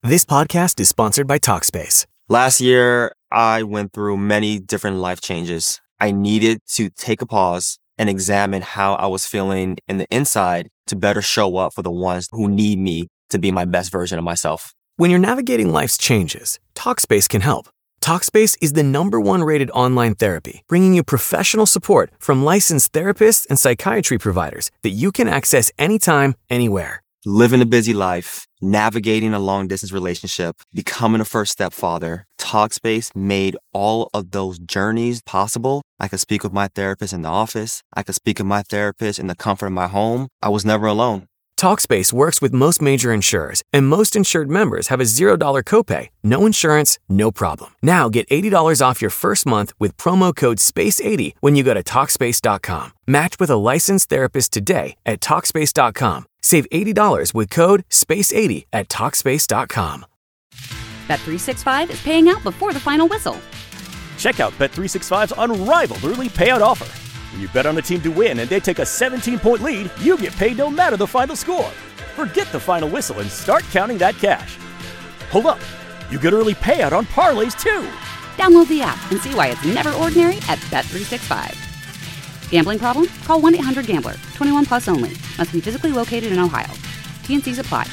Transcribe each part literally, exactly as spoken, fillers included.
This podcast is sponsored by Talkspace. Last year, I went through many different life changes. I needed to take a pause and examine how I was feeling in the inside to better show up for the ones who need me to be my best version of myself. When you're navigating life's changes, Talkspace can help. Talkspace is the number one rated online therapy, bringing you professional support from licensed therapists and psychiatry providers that you can access anytime, anywhere. Living a busy life, navigating a long-distance relationship, becoming a first-step father, Talkspace made all of those journeys possible. I could speak with my therapist in the office. I could speak with my therapist in the comfort of my home. I was never alone. Talkspace works with most major insurers, and most insured members have a zero dollars copay. No insurance, no problem. Now get eighty dollars off your first month with promo code space eighty when you go to Talkspace dot com. Match with a licensed therapist today at Talkspace dot com. Save eighty dollars with code space eighty at Talkspace dot com. Bet three sixty-five is paying out before the final whistle. Check out Bet three sixty-five's unrivaled early payout offer. When you bet on a team to win and they take a seventeen-point lead, you get paid no matter the final score. Forget the final whistle and start counting that cash. Hold up, you get early payout on parlays too. Download the app and see why it's never ordinary at Bet three sixty-five. Gambling problem? Call one eight hundred gambler. twenty-one plus only. Must be physically located in Ohio. T and C's apply.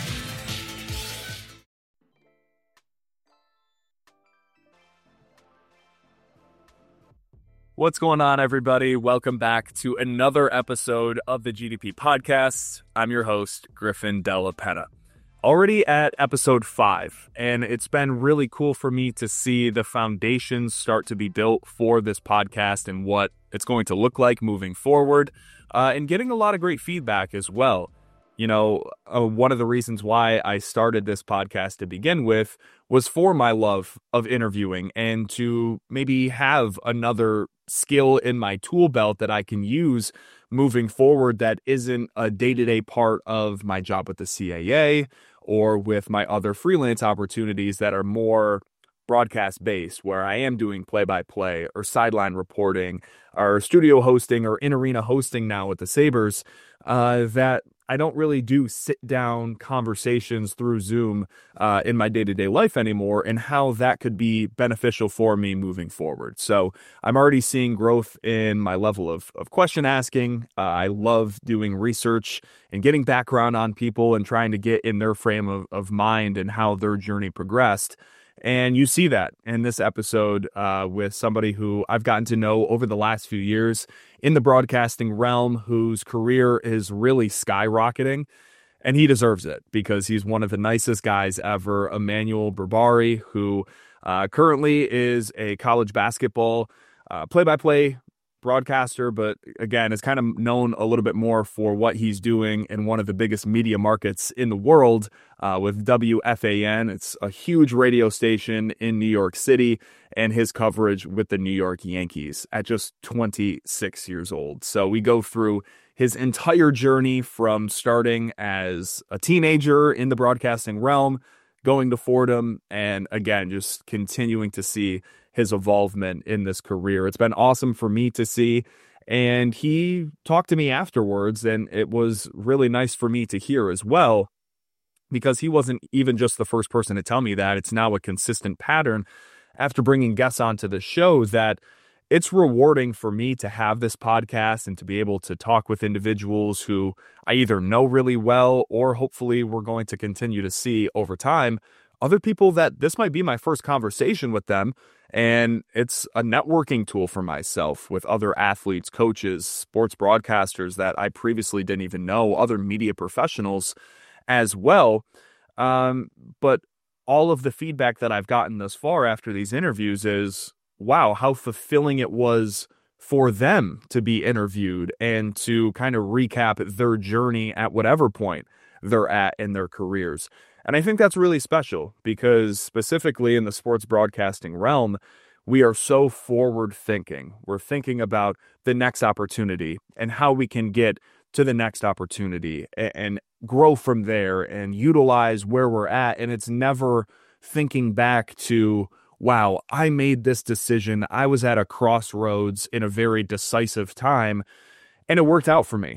What's going on, everybody? Welcome back to another episode of the G D P Podcast. I'm your host, Griffin Della Penna. Already at episode five, and it's been really cool for me to see the foundations start to be built for this podcast and what it's going to look like moving forward, uh, and getting a lot of great feedback as well. You know, uh, one of the reasons why I started this podcast to begin with was for my love of interviewing and to maybe have another skill in my tool belt that I can use moving forward that isn't a day-to-day part of my job with the C A A or with my other freelance opportunities that are more broadcast-based, where I am doing play-by-play or sideline reporting or studio hosting or in-arena hosting now with the Sabres, uh, that I don't really do sit-down conversations through Zoom uh, in my day-to-day life anymore, and how that could be beneficial for me moving forward. So I'm already seeing growth in my level of, of question asking. Uh, I love doing research and getting background on people and trying to get in their frame of, of mind and how their journey progressed. And you see that in this episode uh, with somebody who I've gotten to know over the last few years in the broadcasting realm, whose career is really skyrocketing. And he deserves it because he's one of the nicest guys ever, Emmanuel Berbari, who uh, currently is a college basketball uh, play-by-play broadcaster, but again, is kind of known a little bit more for what he's doing in one of the biggest media markets in the world uh, with W F A N. It's a huge radio station in New York City, and his coverage with the New York Yankees at just twenty-six years old. So we go through his entire journey from starting as a teenager in the broadcasting realm, going to Fordham, and again, just continuing to see his involvement in this career. It's been awesome for me to see. And he talked to me afterwards, and it was really nice for me to hear as well, because he wasn't even just the first person to tell me that. It's now a consistent pattern after bringing guests onto the show that it's rewarding for me to have this podcast and to be able to talk with individuals who I either know really well, or hopefully we're going to continue to see over time, other people that this might be my first conversation with them. And it's a networking tool for myself with other athletes, coaches, sports broadcasters that I previously didn't even know, other media professionals as well. Um, but all of the feedback that I've gotten thus far after these interviews is, wow, how fulfilling it was for them to be interviewed and to kind of recap their journey at whatever point they're at in their careers. And I think that's really special because specifically in the sports broadcasting realm, we are so forward thinking. We're thinking about the next opportunity and how we can get to the next opportunity and, and grow from there and utilize where we're at. And it's never thinking back to, wow, I made this decision. I was at a crossroads in a very decisive time and it worked out for me.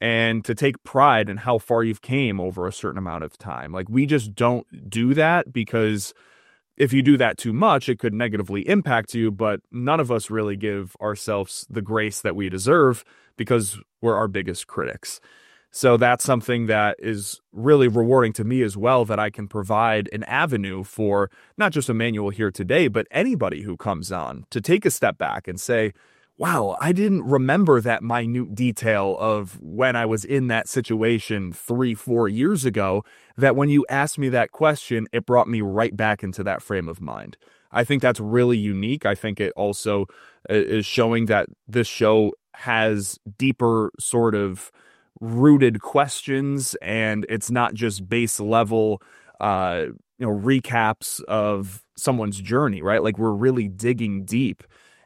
and to take pride in how far you've came over a certain amount of time. Like, we just don't do that, because if you do that too much, it could negatively impact you, but none of us really give ourselves the grace that we deserve because we're our biggest critics. So that's something that is really rewarding to me as well, that I can provide an avenue for not just Emmanuel here today, but anybody who comes on to take a step back and say, wow, I didn't remember that minute detail of when I was in that situation three, four years ago, that when you asked me that question, it brought me right back into that frame of mind. I think that's really unique. I think it also is showing that this show has deeper sort of rooted questions, and it's not just base level, uh, you know, recaps of someone's journey, right? Like, we're really digging deep,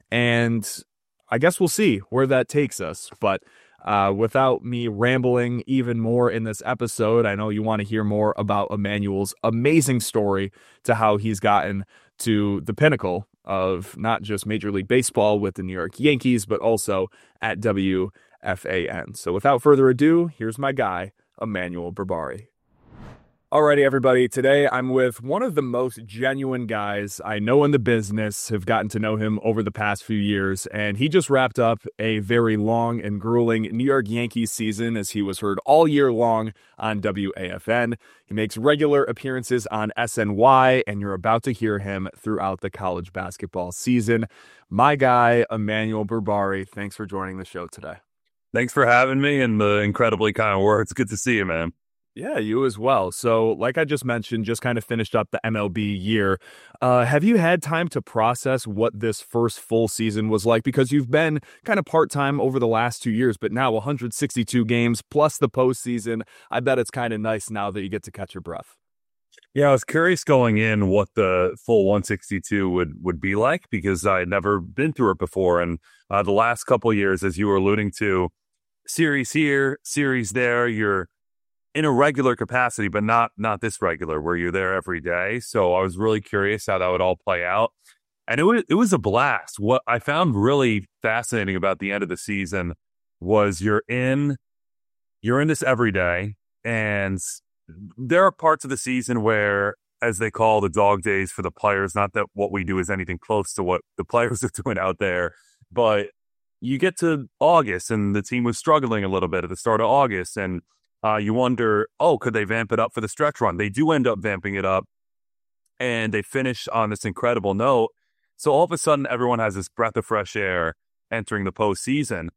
and I guess we'll see where that takes us. But uh, without me rambling even more in this episode, I know you want to hear more about Emmanuel's amazing story to how he's gotten to the pinnacle of not just Major League Baseball with the New York Yankees, but also at W F A N. So without further ado, here's my guy, Emmanuel Berbari. Alrighty, everybody. Today I'm with one of the most genuine guys I know in the business, have gotten to know him over the past few years, and he just wrapped up a very long and grueling New York Yankees season, as he was heard all year long on W A F N. He makes regular appearances on S N Y, and you're about to hear him throughout the college basketball season. My guy, Emmanuel Berbari, thanks for joining the show today. Thanks for having me and the incredibly kind words. Good to see you, man. Yeah, you as well. So like I just mentioned, just kind of finished up the M L B year. Uh, have you had time to process what this first full season was like? Because you've been kind of part-time over the last two years, but now one hundred sixty-two games plus the postseason. I bet it's kind of nice now that you get to catch your breath. Yeah, I was curious going in what the full one sixty-two would, would be like, because I had never been through it before. And uh, the last couple of years, as you were alluding to, series here, series there, you're in a regular capacity, but not not this regular where you're there every day. So I was really curious how that would all play out. And it was, it was a blast. What I found really fascinating about the end of the season was you're in, you're in this every day. And there are parts of the season where, as they call the dog days for the players, not that what we do is anything close to what the players are doing out there, but you get to August and the team was struggling a little bit at the start of August, and Uh, you wonder, oh, could they vamp it up for the stretch run? They do end up vamping it up, and they finish on this incredible note. So all of a sudden, everyone has this breath of fresh air entering the postseason.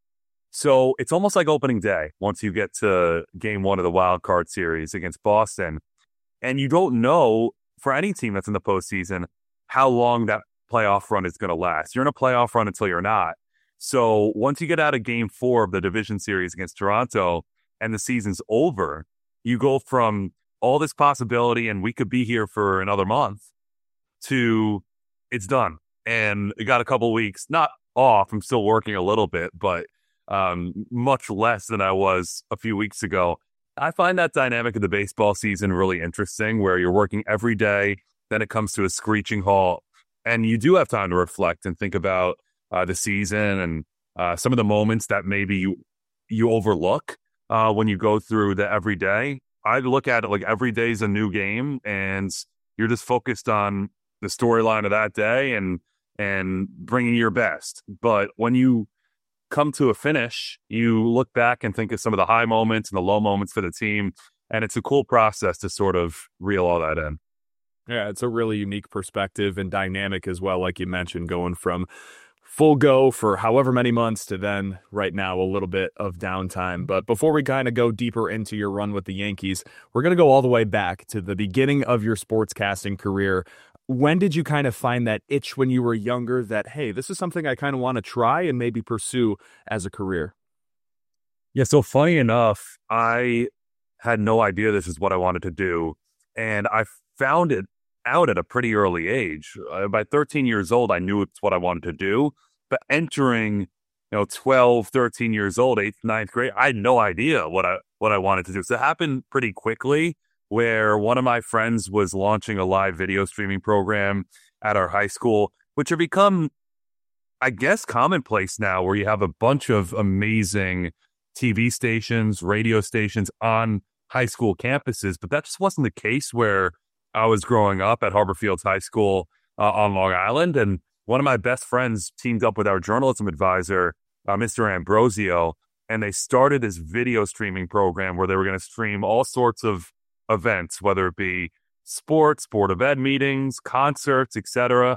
So it's almost like opening day once you get to game one of the wild card series against Boston. And you don't know, for any team that's in the postseason, how long that playoff run is going to last. You're in a playoff run until you're not. So once you get out of game four of the division series against Toronto, and the season's over, you go from all this possibility and we could be here for another month to it's done. And I got a couple weeks, not off, I'm still working a little bit, but um, much less than I was a few weeks ago. I find that dynamic of the baseball season really interesting, where you're working every day, then it comes to a screeching halt, and you do have time to reflect and think about uh, the season and uh, some of the moments that maybe you, you overlook. Uh, when you go through the everyday, I look at it like every day is a new game, and you're just focused on the storyline of that day and and bringing your best. But when you come to a finish, you look back and think of some of the high moments and the low moments for the team, and it's a cool process to sort of reel all that in. Yeah, it's a really unique perspective and dynamic as well, like you mentioned, going from full go for however many months to then right now a little bit of downtime. But before we kind of go deeper into your run with the Yankees, we're going to go all the way back to the beginning of your sportscasting career. When did you kind of find that itch when you were younger that, hey, this is something I kind of want to try and maybe pursue as a career? Yeah, so funny enough, I had no idea this is what I wanted to do. And I found it out at a pretty early age. Uh, by thirteen years old, I knew it's what I wanted to do. But entering, you know, twelve, thirteen years old, eighth, ninth grade, I had no idea what I what I wanted to do. So it happened pretty quickly, where one of my friends was launching a live video streaming program at our high school, which have become, I guess, commonplace now, where you have a bunch of amazing T V stations, radio stations on high school campuses, but that just wasn't the case where I was growing up at Harbor Fields High School uh, on Long Island. And one of my best friends teamed up with our journalism advisor, uh, Mister Ambrosio, and they started this video streaming program where they were going to stream all sorts of events, whether it be sports, Board of Ed meetings, concerts, et cetera.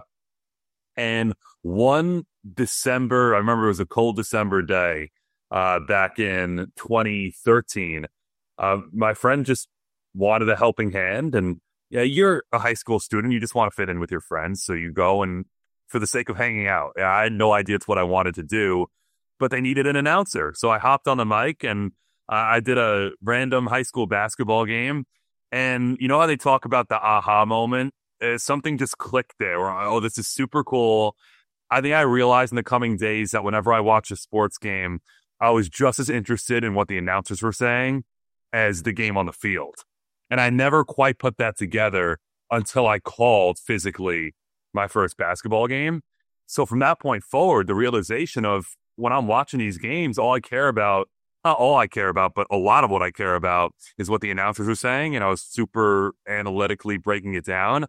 And one December, I remember it was a cold December day uh, back in twenty thirteen. Uh, my friend just wanted a helping hand. And yeah, you're a high school student. You just want to fit in with your friends. So you go and for the sake of hanging out. I had no idea it's what I wanted to do, but they needed an announcer. So I hopped on the mic and uh, I did a random high school basketball game. And you know how they talk about the aha moment? Uh, something just clicked there. Where, oh, this is super cool. I think I realized in the coming days that whenever I watch a sports game, I was just as interested in what the announcers were saying as the game on the field. And I never quite put that together until I called physically my first basketball game. So from that point forward, the realization of when I'm watching these games, all I care about, not all I care about, but a lot of what I care about is what the announcers are saying. And I was super analytically breaking it down.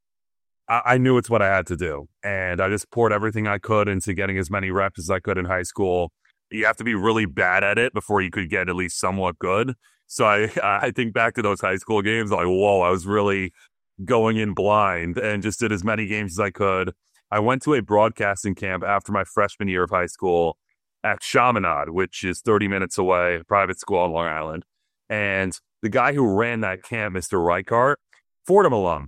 I, I knew it's what I had to do. And I just poured everything I could into getting as many reps as I could in high school. You have to be really bad at it before you could get at least somewhat good. So I, I think back to those high school games, like, whoa, I was really going in blind and just did as many games as I could. I went to a broadcasting camp after my freshman year of high school at Chaminade, which is thirty minutes away, a private school on Long Island. And the guy who ran that camp, Mister Reichart, Fordham alum.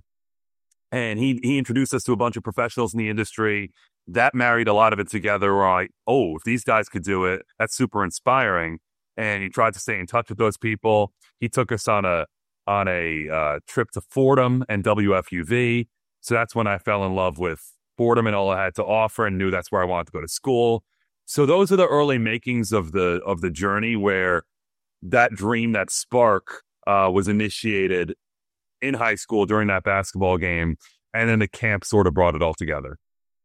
And he he introduced us to a bunch of professionals in the industry. That married a lot of it together where I, oh, if these guys could do it, that's super inspiring. And he tried to stay in touch with those people. He took us on a on a uh, trip to Fordham and W F U V. So that's when I fell in love with Fordham and all it had to offer and knew that's where I wanted to go to school. So those are the early makings of the of the journey where that dream, that spark uh, was initiated in high school during that basketball game. And then the camp sort of brought it all together.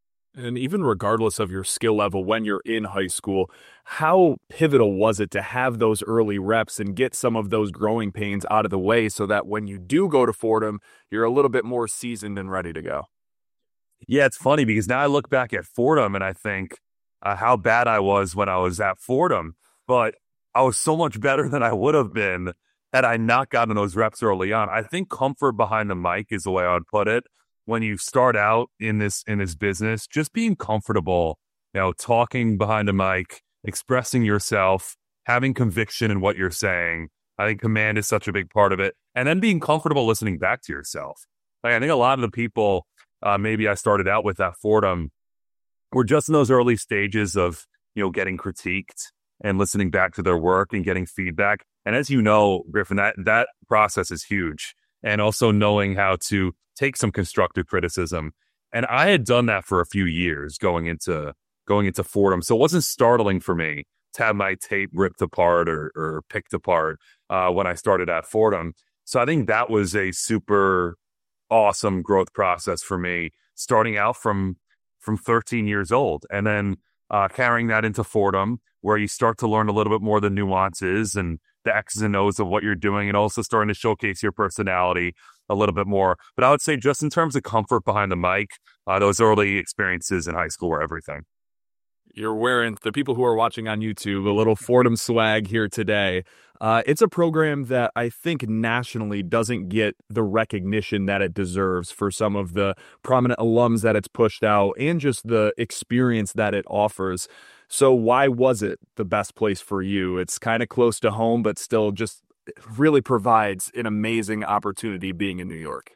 And even regardless of your skill level when you're in high school, how pivotal was it to have those early reps and get some of those growing pains out of the way so that when you do go to Fordham, you're a little bit more seasoned and ready to go? Yeah, it's funny because now I look back at Fordham and I think uh, how bad I was when I was at Fordham, but I was so much better than I would have been had I not gotten those reps early on. I think comfort behind the mic is the way I would put it. When you start out in this in this business, just being comfortable, you know, talking behind a mic, expressing yourself, having conviction in what you're saying. I think command is such a big part of it. And then being comfortable listening back to yourself. Like, I think a lot of the people uh, maybe I started out with at Fordham were just in those early stages of, you know, getting critiqued and listening back to their work and getting feedback. And as you know, Griffin, that that process is huge. And also knowing how to take some constructive criticism. And I had done that for a few years going into going into Fordham. So it wasn't startling for me to have my tape ripped apart or, or picked apart uh, when I started at Fordham. So I think that was a super awesome growth process for me, starting out from from thirteen years old and then uh, carrying that into Fordham, where you start to learn a little bit more of the nuances and the X's and O's of what you're doing, and also starting to showcase your personality a little bit more. But I would say just in terms of comfort behind the mic, uh, those early experiences in high school were everything. You're wearing, the people who are watching on YouTube, a little Fordham swag here today. Uh, it's a program that I think nationally doesn't get the recognition that it deserves for some of the prominent alums that it's pushed out and just the experience that it offers. So why was it the best place for you? It's kind of close to home, but still just really provides an amazing opportunity being in New York.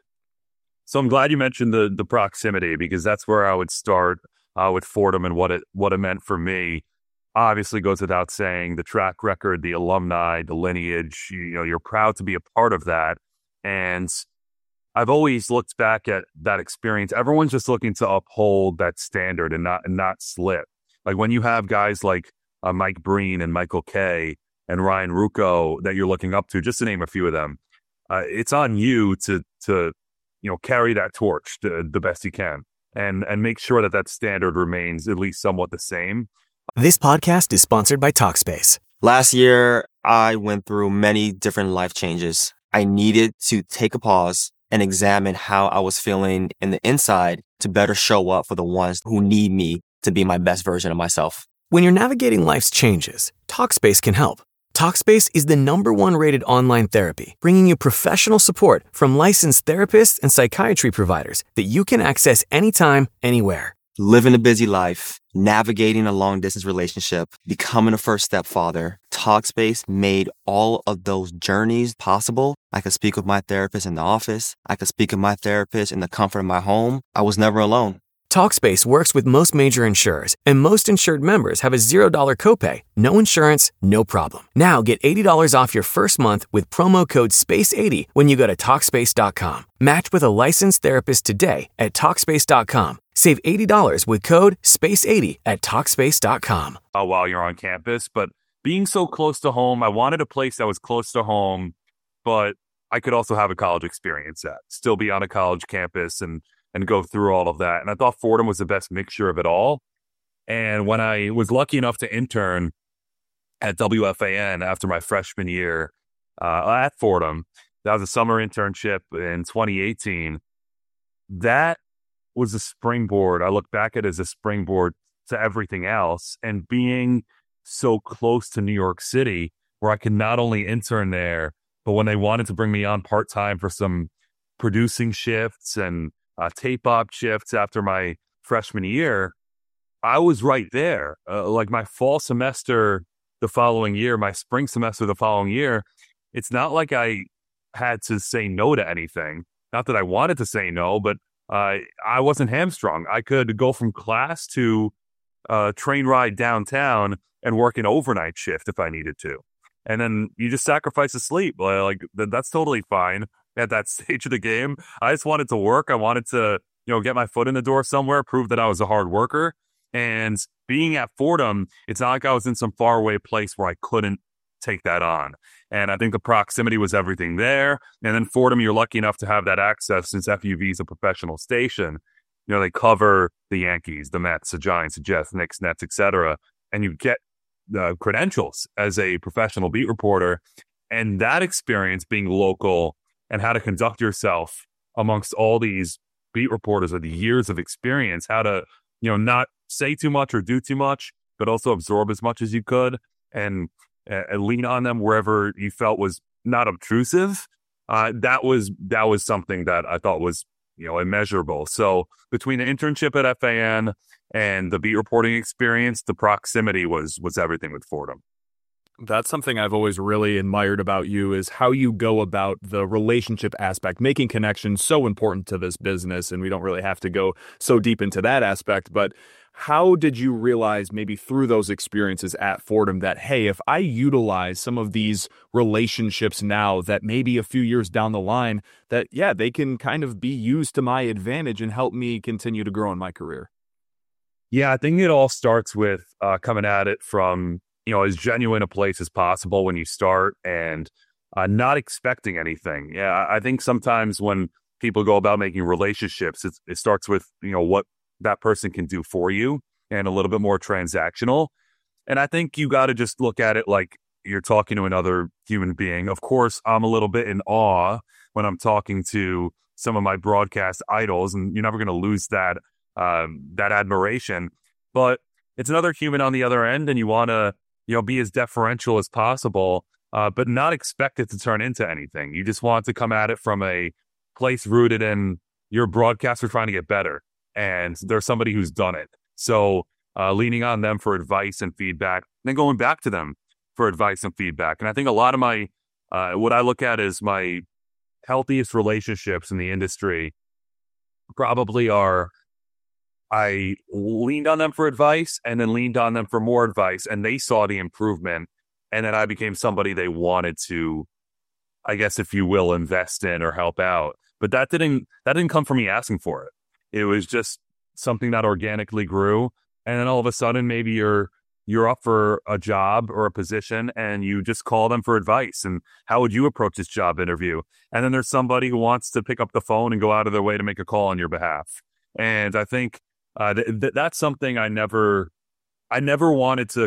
So I'm glad you mentioned the the proximity, because that's where I would start uh, with Fordham and what it what it meant for me. Obviously goes without saying, the track record, the alumni, the lineage, you, you know, you're proud to be a part of that. And I've always looked back at that experience. Everyone's just looking to uphold that standard and not and not slip. Like when you have guys like uh, Mike Breen and Michael Kay and Ryan Ruocco that you're looking up to, just to name a few of them, uh, it's on you to to you know carry that torch to, the best you can and and make sure that that standard remains at least somewhat the same. This podcast is sponsored by Talkspace. Last year, I went through many different life changes. I needed to take a pause and examine how I was feeling in the inside to better show up for the ones who need me to be my best version of myself. When you're navigating life's changes, Talkspace can help. Talkspace is the number one rated online therapy, bringing you professional support from licensed therapists and psychiatry providers that you can access anytime, anywhere. Living a busy life, navigating a long-distance relationship, becoming a first-step father, Talkspace made all of those journeys possible. I could speak with my therapist in the office. I could speak with my therapist in the comfort of my home. I was never alone. Talkspace works with most major insurers, and most insured members have a zero dollar copay, no insurance, no problem. Now get eighty dollars off your first month with promo code space eighty when you go to Talkspace dot com. Match with a licensed therapist today at Talkspace dot com. Save eighty dollars with code space eighty at Talkspace dot com. Uh, while you're on campus, but being so close to home, I wanted a place that was close to home, but I could also have a college experience at, still be on a college campus and and go through all of that. And I thought Fordham was the best mixture of it all. And when I was lucky enough to intern at W F A N after my freshman year uh, at Fordham, that was a summer internship in twenty eighteen. That was a springboard. I look back at it as a springboard to everything else. And being so close to New York City, where I could not only intern there, but when they wanted to bring me on part-time for some producing shifts and Uh, tape op shifts after my freshman year, I was right there. Uh, like my fall semester the following year, my spring semester the following year, it's not like I had to say no to anything. Not that I wanted to say no, but uh, I wasn't hamstrung. I could go from class to uh, train ride downtown and work an overnight shift if I needed to. And then you just sacrifice the sleep. Like th- that's totally fine. At that stage of the game, I just wanted to work. I wanted to, you know, get my foot in the door somewhere, prove that I was a hard worker. And being at Fordham, it's not like I was in some faraway place where I couldn't take that on. And I think the proximity was everything there. And then Fordham, you're lucky enough to have that access since F U V is a professional station. You know, they cover the Yankees, the Mets, the Giants, the Jets, Knicks, Nets, et cetera. And you get the credentials as a professional beat reporter. And that experience being local and how to conduct yourself amongst all these beat reporters with years of experience, how to, you know, not say too much or do too much, but also absorb as much as you could and, uh, lean on them wherever you felt was not obtrusive. Uh, that was that was something that I thought was, you know, immeasurable. So between the internship at F A N and the beat reporting experience, the proximity was was everything with Fordham. That's something I've always really admired about you is how you go about the relationship aspect, making connections so important to this business. And we don't really have to go so deep into that aspect, but how did you realize maybe through those experiences at Fordham that, hey, if I utilize some of these relationships now that maybe a few years down the line that, yeah, they can kind of be used to my advantage and help me continue to grow in my career? Yeah, I think it all starts with uh, coming at it from, you know, as genuine a place as possible when you start and uh, not expecting anything. Yeah, I think sometimes when people go about making relationships, it, it starts with, you know, what that person can do for you and a little bit more transactional. And I think you got to just look at it like you're talking to another human being. Of course, I'm a little bit in awe when I'm talking to some of my broadcast idols, and you're never going to lose that, um, that admiration. But it's another human on the other end, and you want to, you know, be as deferential as possible, uh, but not expect it to turn into anything. You just want to come at it from a place rooted in your broadcaster trying to get better, and there's somebody who's done it. So uh, leaning on them for advice and feedback, and then going back to them for advice and feedback. And I think a lot of my, uh, what I look at as my healthiest relationships in the industry probably are, I leaned on them for advice and then leaned on them for more advice, and they saw the improvement. And then I became somebody they wanted to, I guess, if you will, invest in or help out. But that didn't, that didn't come from me asking for it. It was just something that organically grew. And then all of a sudden, maybe you're, you're up for a job or a position and you just call them for advice. And how would you approach this job interview? And then there's somebody who wants to pick up the phone and go out of their way to make a call on your behalf. And I think uh, th- th- that's something I never, I never wanted to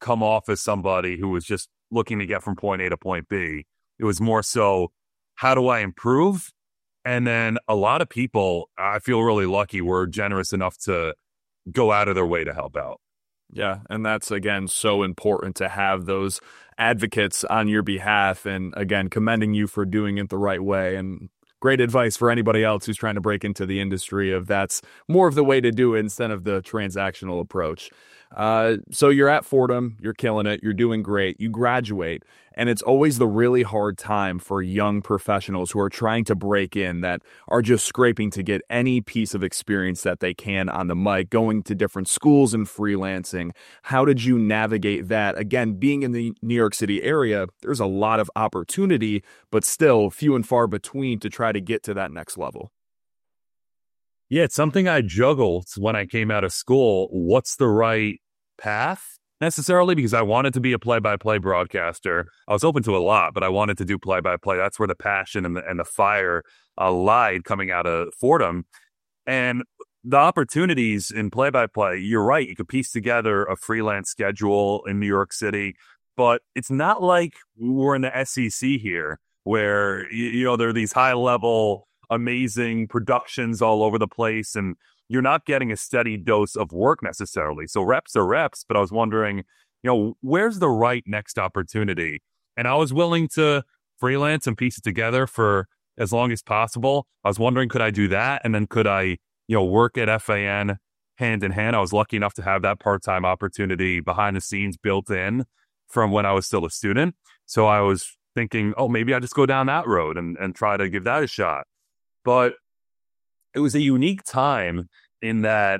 come off as somebody who was just looking to get from point A to point B. It was more so, how do I improve? And then a lot of people, I feel really lucky, were generous enough to go out of their way to help out. Yeah, and that's, again, so important to have those advocates on your behalf, and, again, commending you for doing it the right way. And great advice for anybody else who's trying to break into the industry of that's more of the way to do it instead of the transactional approach. Uh, so you're at Fordham, you're killing it, you're doing great, you graduate, and it's always the really hard time for young professionals who are trying to break in, that are just scraping to get any piece of experience that they can on the mic, going to different schools and freelancing. How did you navigate that? Again, being in the New York City area, there's a lot of opportunity, but still few and far between to try to get to that next level. Yeah, it's something I juggled when I came out of school. What's the right path necessarily? Because I wanted to be a play-by-play broadcaster. I was open to a lot, but I wanted to do play-by-play. That's where the passion and the, and the fire uh, lied coming out of Fordham. And the opportunities in play-by-play, you're right, you could piece together a freelance schedule in New York City, but it's not like we're in the S E C here, where, you know, there are these high-level, amazing productions all over the place, and you're not getting a steady dose of work necessarily. So reps are reps, but I was wondering, you know, where's the right next opportunity? And I was willing to freelance and piece it together for as long as possible. I was wondering, could I do that? And then could I, you know, work at F A N hand in hand? I was lucky enough to have that part-time opportunity behind the scenes built in from when I was still a student. So I was thinking, oh, maybe I just go down that road and, and try to give that a shot. But it was a unique time in that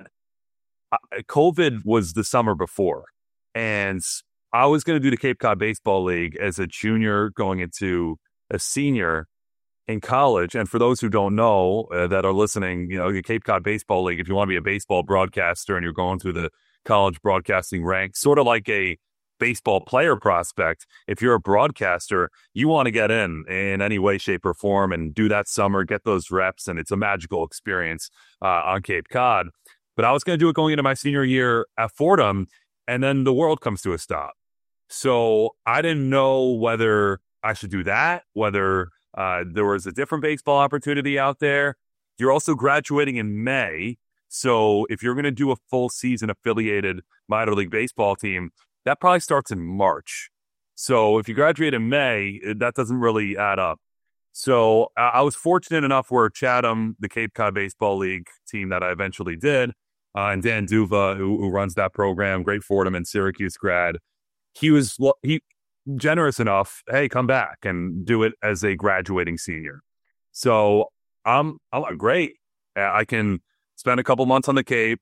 COVID was the summer before, and I was going to do the Cape Cod Baseball League as a junior going into a senior in college. And for those who don't know uh, that are listening, you know, the Cape Cod Baseball League, if you want to be a baseball broadcaster and you're going through the college broadcasting ranks, sort of like a baseball player prospect, if you're a broadcaster, you want to get in in any way, shape, or form and do that summer, get those reps, and it's a magical experience uh, on Cape Cod. But I was going to do it going into my senior year at Fordham, and then the world comes to a stop. So I didn't know whether I should do that, whether uh, there was a different baseball opportunity out there. You're also graduating in May, so if you're going to do a full season affiliated minor league baseball team, that probably starts in March. So if you graduate in May, that doesn't really add up. So uh, I was fortunate enough where Chatham, the Cape Cod Baseball League team that I eventually did, uh, and Dan Duva, who, who runs that program, great Fordham and Syracuse grad, he was he generous enough, hey, come back and do it as a graduating senior. So I'm, I'm great. I can spend a couple months on the Cape,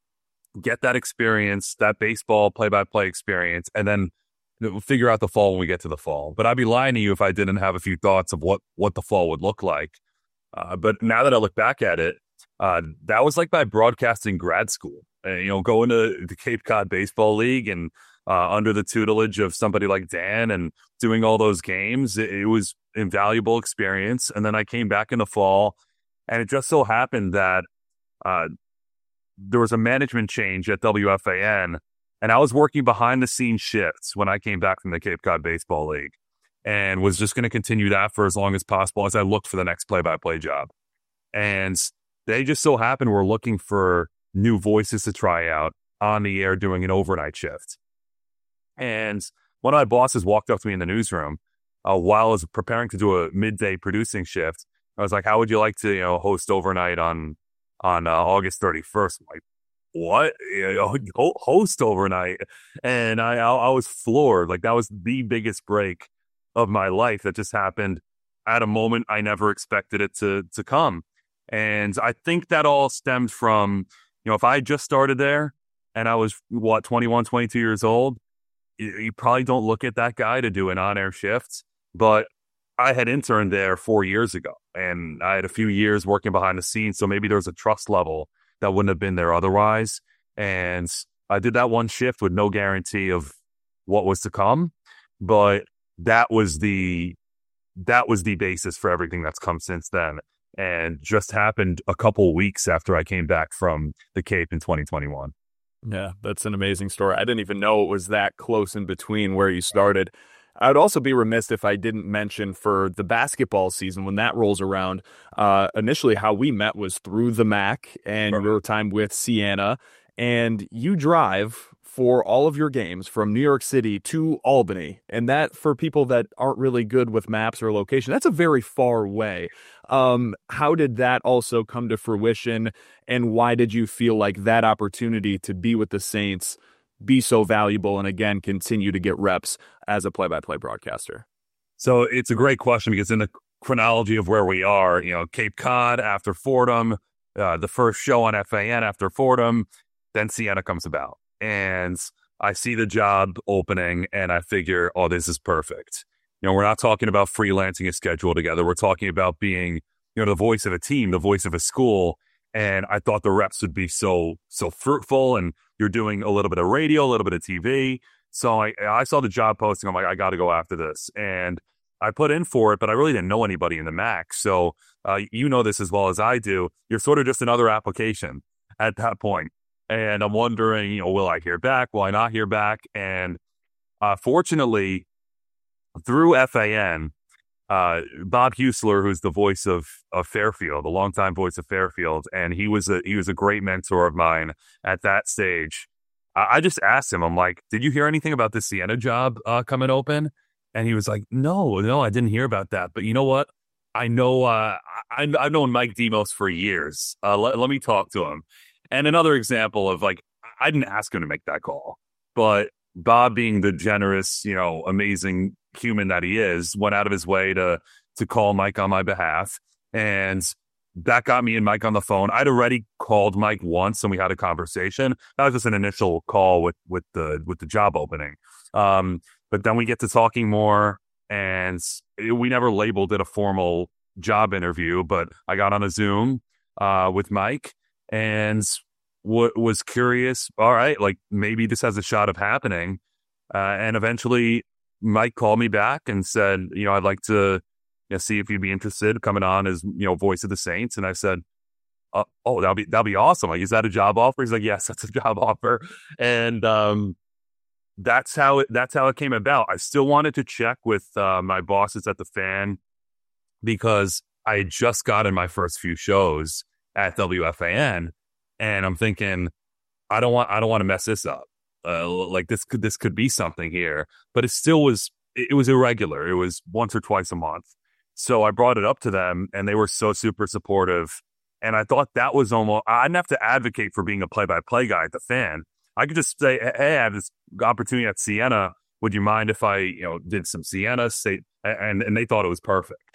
get that experience, that baseball play-by-play experience, and then we'll figure out the fall when we get to the fall. But I'd be lying to you if I didn't have a few thoughts of what, what the fall would look like. Uh, but now that I look back at it, uh, that was like my broadcasting grad school. Uh, you know, going to the Cape Cod Baseball League and uh, under the tutelage of somebody like Dan and doing all those games, it, it was invaluable experience. And then I came back in the fall, and it just so happened that uh, there was a management change at W F A N, and I was working behind the scenes shifts when I came back from the Cape Cod Baseball League, and was just going to continue that for as long as possible as I looked for the next play-by-play job. And they just so happened we're looking for new voices to try out on the air doing an overnight shift. And one of my bosses walked up to me in the newsroom uh, while I was preparing to do a midday producing shift. I was like, how would you like to, you know, host overnight on on uh, August thirty-first? I'm like, what? You know, host overnight? And I, I I was floored. Like, that was the biggest break of my life that just happened at a moment I never expected it to to come. And I think that all stemmed from, you know, if I just started there and I was, what, twenty-one, twenty-two years old, you, you probably don't look at that guy to do an on-air shift. But I had interned there four years ago, and I had a few years working behind the scenes, so maybe there was a trust level that wouldn't have been there otherwise. And I did that one shift with no guarantee of what was to come, but that was the that was the basis for everything that's come since then, and just happened a couple weeks after I came back from the Cape in twenty twenty-one. Yeah, that's an amazing story. I didn't even know it was that close in between where you started. I'd also be remiss if I didn't mention for the basketball season, when that rolls around, uh, initially how we met was through the M A C and Perfect. your time with Siena. And you drive for all of your games from New York City to Albany. And that, for people that aren't really good with maps or location, that's a very far way. Um, how did that also come to fruition? And why did you feel like that opportunity to be with the Saints be so valuable and, again, continue to get reps as a play-by-play broadcaster? So it's a great question because in the chronology of where we are, you know, Cape Cod after Fordham, uh, the first show on F A N after Fordham, then Siena comes about. And I see the job opening and I figure, oh, this is perfect. You know, we're not talking about freelancing a schedule together. We're talking about being, you know, the voice of a team, the voice of a school. And I thought the reps would be so, so fruitful. And you're doing a little bit of radio, a little bit of T V. So I, I saw the job posting. I'm like, I got to go after this. And I put in for it, but I really didn't know anybody in the M A C. So uh, you know this as well as I do. You're sort of just another application at that point. And I'm wondering, you know, will I hear back? Will I not hear back? And uh, fortunately, through F A N, uh, Bob Husler, who's the voice of, of Fairfield, the longtime voice of Fairfield, and he was a he was a great mentor of mine at that stage. I, I just asked him, I'm like, did you hear anything about the Siena job uh, coming open? And he was like, no, no, I didn't hear about that. But you know what? I know uh, I, I've known Mike Demos for years. Uh, let, let me talk to him. And another example of like, I didn't ask him to make that call, but Bob, being the generous, you know, amazing human that he is, went out of his way to to call Mike on my behalf. And that got me and Mike on the phone. I'd already called Mike once and we had a conversation. That was just an initial call with with the with the job opening. Um, but then we get to talking more and it, we never labeled it a formal job interview, but I got on a Zoom uh, with Mike. And w- was curious, all right, like maybe this has a shot of happening. Uh, and eventually Mike called me back and said, you know, I'd like to you know, see if you'd be interested coming on as, you know, voice of the Saints. And I said, uh, oh, that'll be, that'll be awesome. Like, is that a job offer? He's like, yes, that's a job offer. And um, that's how it, that's how it came about. I still wanted to check with uh, my bosses at the Fan because I had just gotten my first few shows at W F A N, and I'm thinking, I don't want, I don't want to mess this up. Uh, like this could, this could be something here, but it still was, it was irregular. It was once or twice a month. So I brought it up to them, and they were so super supportive. And I thought that was almost, I didn't have to advocate for being a play-by-play guy at the Fan. I could just say, hey, I have this opportunity at Siena. Would you mind if I, you know, did some Siena? Say, and and they thought it was perfect.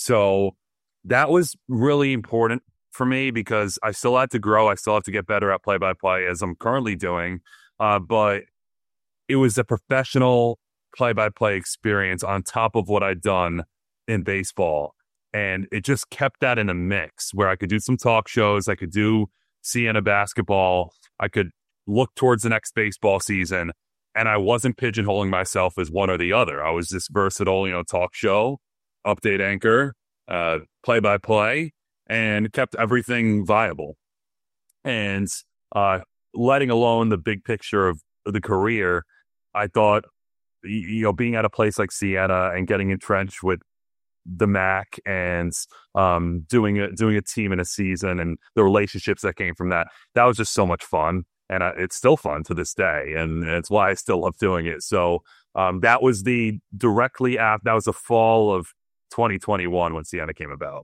So that was really important for me because I still had to grow. I still have to get better at play-by-play as I'm currently doing. Uh, but it was a professional play-by-play experience on top of what I'd done in baseball. And it just kept that in a mix where I could do some talk shows. I could do Siena basketball. I could look towards the next baseball season. And I wasn't pigeonholing myself as one or the other. I was this versatile, you know, talk show, update anchor, uh, play-by-play, and kept everything viable. And uh, letting alone the big picture of the career, I thought, you know, being at a place like Siena and getting entrenched with the M A C and um, doing a, doing a team in a season and the relationships that came from that, that was just so much fun. And I, it's still fun to this day. And it's why I still love doing it. So um, that was the directly after, that was the fall of twenty twenty-one when Siena came about.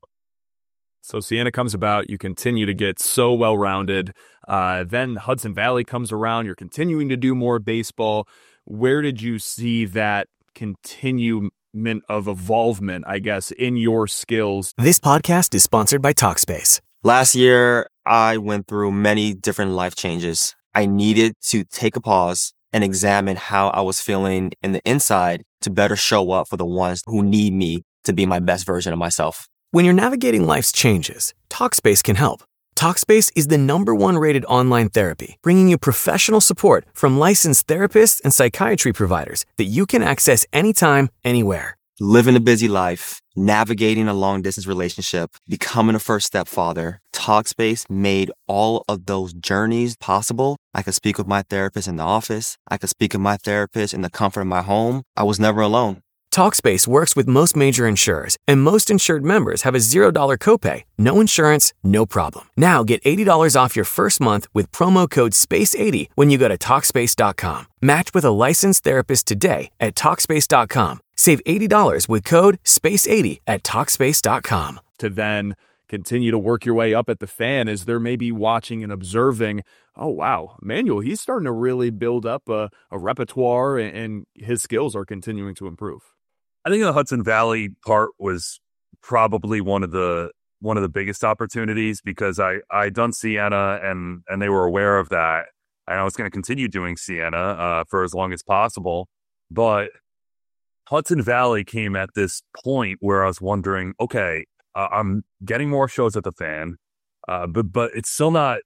So Siena comes about, you continue to get so well-rounded. Uh, then Hudson Valley comes around, you're continuing to do more baseball. Where did you see that continuement of evolvement, I guess, in your skills? This podcast is sponsored by Talkspace. Last year, I went through many different life changes. I needed to take a pause and examine how I was feeling in the inside to better show up for the ones who need me to be my best version of myself. When you're navigating life's changes, Talkspace can help. Talkspace is the number one rated online therapy, bringing you professional support from licensed therapists and psychiatry providers that you can access anytime, anywhere. Living a busy life, navigating a long-distance relationship, becoming a first-step father, Talkspace made all of those journeys possible. I could speak with my therapist in the office. I could speak with my therapist in the comfort of my home. I was never alone. Talkspace works with most major insurers, and most insured members have a zero dollar copay, no insurance, no problem. Now get eighty dollars off your first month with promo code space eighty when you go to Talkspace dot com. Match with a licensed therapist today at Talkspace dot com. Save eighty dollars with code space eighty at Talkspace dot com. To then continue to work your way up at the Fan as they're maybe watching and observing, oh, wow, Manuel, he's starting to really build up a, a repertoire, and, and his skills are continuing to improve. I think the Hudson Valley part was probably one of the one of the biggest opportunities because I I done Siena and and they were aware of that, and I was going to continue doing Siena uh, for as long as possible. But Hudson Valley came at this point where I was wondering, okay, uh, I'm getting more shows at the Fan, uh, but but it's still not.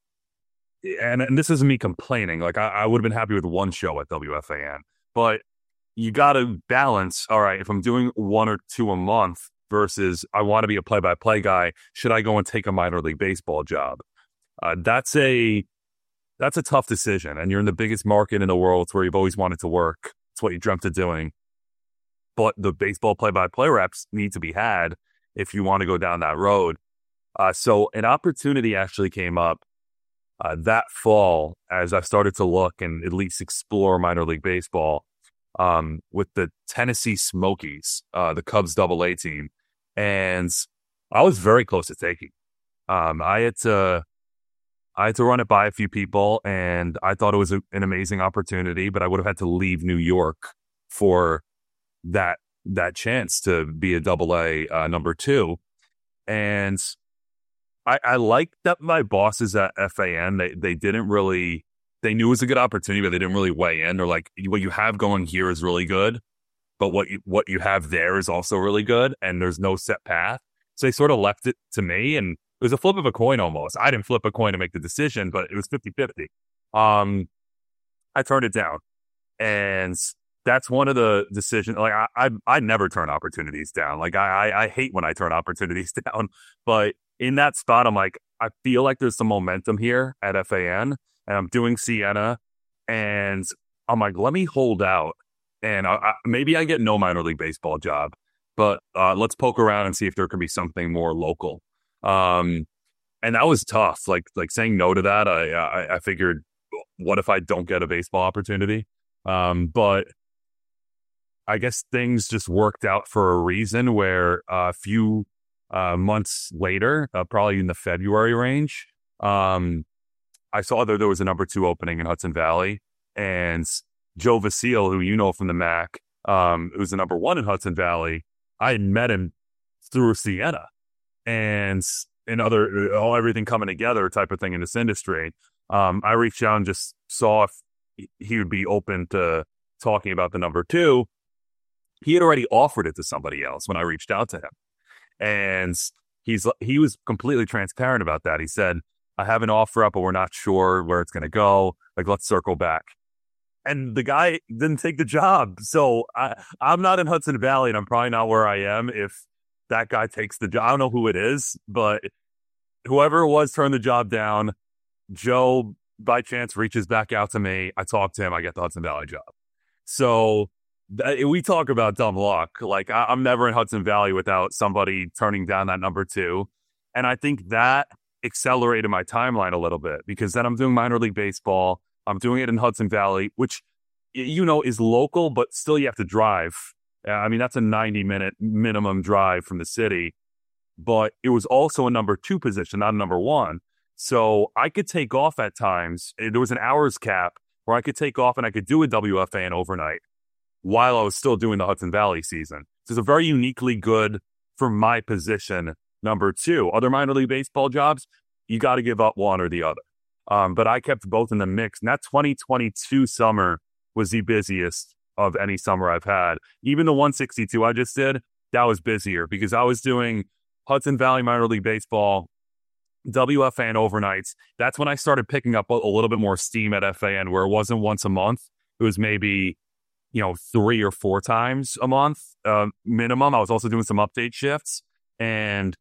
And and this isn't me complaining. Like I, I would have been happy with one show at W F A N, but you got to balance, all right, if I'm doing one or two a month versus I want to be a play-by-play guy, should I go and take a minor league baseball job? Uh, that's a that's a tough decision. And you're in the biggest market in the world. It's where you've always wanted to work. It's what you dreamt of doing. But the baseball play-by-play reps need to be had if you want to go down that road. Uh, so an opportunity actually came up uh, that fall as I started to look and at least explore minor league baseball. Um, with the Tennessee Smokies, uh, the Cubs double A team. And I was very close to taking. Um, I had to, I had to run it by a few people, and I thought it was a, an amazing opportunity, but I would have had to leave New York for that, that chance to be a double A uh, number two. And I, I liked that my bosses at F A N, they, they didn't really, they knew it was a good opportunity, but they didn't really weigh in. They're like, what you have going here is really good, but what you, what you have there is also really good, and there's no set path. So they sort of left it to me, and it was a flip of a coin almost. I didn't flip a coin to make the decision, but it was fifty-fifty. Um, I turned it down, and that's one of the decisions. Like I, I, I never turn opportunities down. Like I, I, I hate when I turn opportunities down, but in that spot, I'm like, I feel like there's some momentum here at F A N. And I'm doing Siena, and I'm like, let me hold out, and I, I, maybe I get no minor league baseball job, but uh, let's poke around and see if there could be something more local. Um, and that was tough. Like like saying no to that, I I, I figured, what if I don't get a baseball opportunity? Um, but I guess things just worked out for a reason. Where uh, a few uh, months later, uh, probably in the February range. Um, I saw that there was a number two opening in Hudson Valley, and Joe Vasile, who you know from the M A C, um, who's the number one in Hudson Valley, I had met him through Siena and and other all everything coming together type of thing in this industry. Um, I reached out and just saw if he would be open to talking about the number two. He had already offered it to somebody else when I reached out to him, and he's he was completely transparent about that. He said, I have an offer up, but we're not sure where it's going to go. Like, let's circle back. And the guy didn't take the job. So I, I'm not in Hudson Valley, and I'm probably not where I am if that guy takes the job. I don't know who it is, but whoever it was turned the job down. Joe, by chance, reaches back out to me. I talk to him. I get the Hudson Valley job. So th- we talk about dumb luck. Like, I- I'm never in Hudson Valley without somebody turning down that number two. And I think that accelerated my timeline a little bit, because then I'm doing minor league baseball. I'm doing it in Hudson Valley, which, you know, is local, but still you have to drive. I mean, that's a ninety minute minimum drive from the city, but it was also a number two position, not a number one. So I could take off at times. There was an hours cap where I could take off and I could do a W F A N overnight while I was still doing the Hudson Valley season. So it's a very uniquely good, for my position, number two. Other minor league baseball jobs, you got to give up one or the other. Um, but I kept both in the mix. And that twenty twenty-two summer was the busiest of any summer I've had. Even the one sixty-two I just did, that was busier because I was doing Hudson Valley minor league baseball, W F A N overnights. That's when I started picking up a, a little bit more steam at F A N, where it wasn't once a month. It was maybe you know, three or four times a month uh, minimum. I was also doing some update shifts, and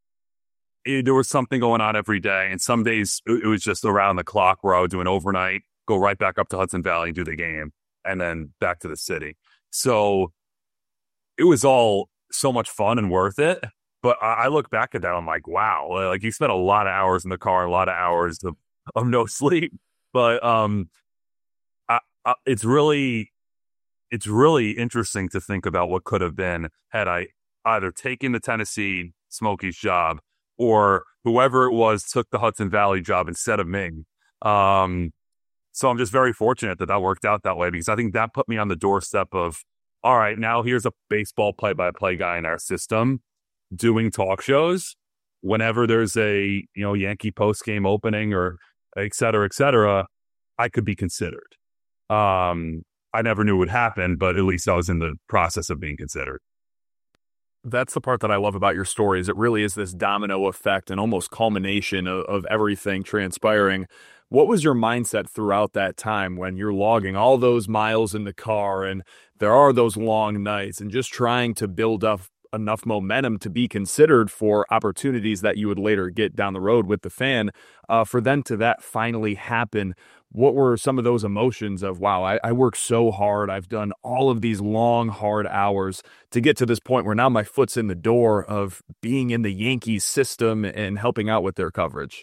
it, there was something going on every day. And some days it, it was just around the clock where I would do an overnight, go right back up to Hudson Valley and do the game, and then back to the city. So it was all so much fun and worth it. But I, I look back at that, I'm like, wow, like you spent a lot of hours in the car, a lot of hours of, of no sleep. But um, I, I, it's really, it's really interesting to think about what could have been had I either taken the Tennessee Smokies job or whoever it was took the Hudson Valley job instead of me. Um, so I'm just very fortunate that that worked out that way, because I think that put me on the doorstep of, all right, now here's a baseball play-by-play guy in our system doing talk shows. Whenever there's a, you know, Yankee post-game opening or et cetera, et cetera, I could be considered. Um, I never knew it would happen, but at least I was in the process of being considered. That's the part that I love about your story, is it really is this domino effect and almost culmination of, of everything transpiring. What was your mindset throughout that time when you're logging all those miles in the car and there are those long nights and just trying to build up enough momentum to be considered for opportunities that you would later get down the road with the Fan, uh, for then to that finally happen? What were some of those emotions of, wow, I, I worked so hard. I've done all of these long, hard hours to get to this point where now my foot's in the door of being in the Yankees system and helping out with their coverage?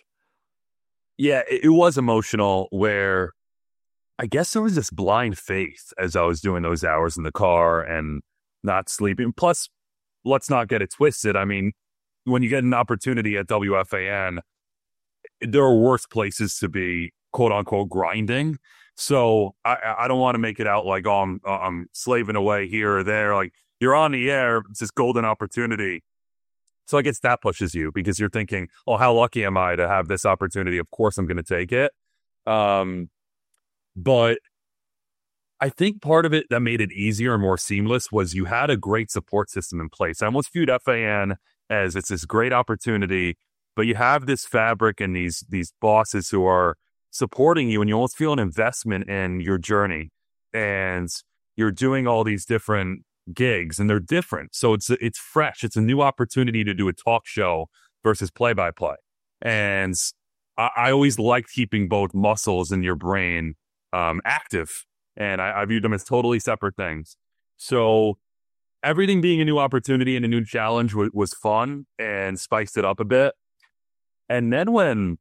Yeah, it, it was emotional, where I guess there was this blind faith as I was doing those hours in the car and not sleeping. Plus, let's not get it twisted. I mean, when you get an opportunity at W F A N, there are worse places to be, quote unquote, grinding. So I, I don't want to make it out like, oh, I'm, I'm slaving away here or there. Like, you're on the air. It's this golden opportunity. So I guess that pushes you, because you're thinking, oh, how lucky am I to have this opportunity? Of course I'm going to take it. Um, but I think part of it that made it easier and more seamless was you had a great support system in place. I almost viewed F A N as it's this great opportunity, but you have this fabric and these these bosses who are supporting you, and you almost feel an investment in your journey. And you're doing all these different gigs, and they're different. So it's it's fresh. It's a new opportunity to do a talk show versus play-by-play. And I, I always liked keeping both muscles in your brain um, active. And I, I viewed them as totally separate things. So everything being a new opportunity and a new challenge w- was fun and spiced it up a bit. And then when